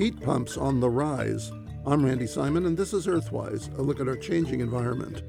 Heat pumps on the rise. I'm Randy Simon, and this is Earthwise, a look at our changing environment.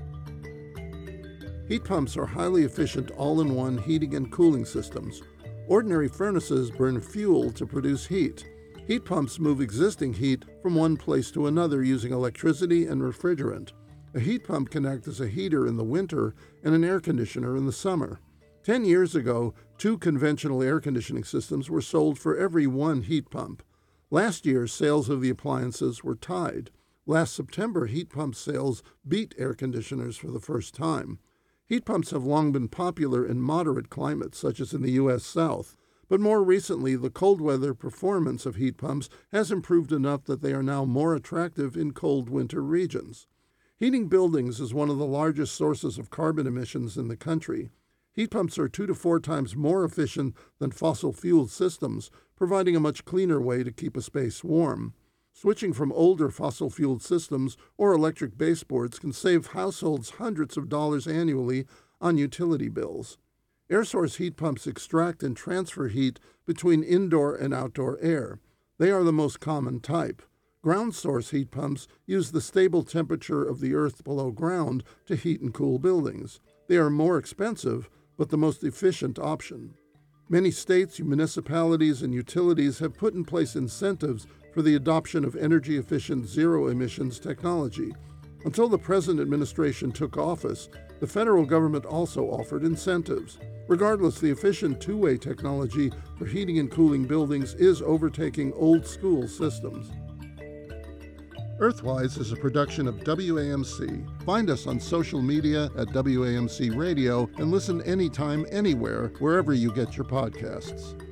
Heat pumps are highly efficient all-in-one heating and cooling systems. Ordinary furnaces burn fuel to produce heat. Heat pumps move existing heat from one place to another using electricity and refrigerant. A heat pump can act as a heater in the winter and an air conditioner in the summer. 10 years ago, 2 conventional air conditioning systems were sold for every 1 heat pump. Last year, sales of the appliances were tied. Last September, heat pump sales beat air conditioners for the first time. Heat pumps have long been popular in moderate climates, such as in the U.S. South. But more recently, the cold weather performance of heat pumps has improved enough that they are now more attractive in cold winter regions. Heating buildings is one of the largest sources of carbon emissions in the country. Heat pumps are 2 to 4 times more efficient than fossil fuel systems, providing a much cleaner way to keep a space warm. Switching from older fossil-fueled systems or electric baseboards can save households hundreds of dollars annually on utility bills. Air source heat pumps extract and transfer heat between indoor and outdoor air. They are the most common type. Ground source heat pumps use the stable temperature of the earth below ground to heat and cool buildings. They are more expensive, but the most efficient option. Many states, municipalities, and utilities have put in place incentives for the adoption of energy-efficient zero-emissions technology. Until the present administration took office, the federal government also offered incentives. Regardless, the efficient two-way technology for heating and cooling buildings is overtaking old-school systems. Earthwise is a production of WAMC. Find us on social media at WAMC Radio and listen anytime, anywhere, wherever you get your podcasts.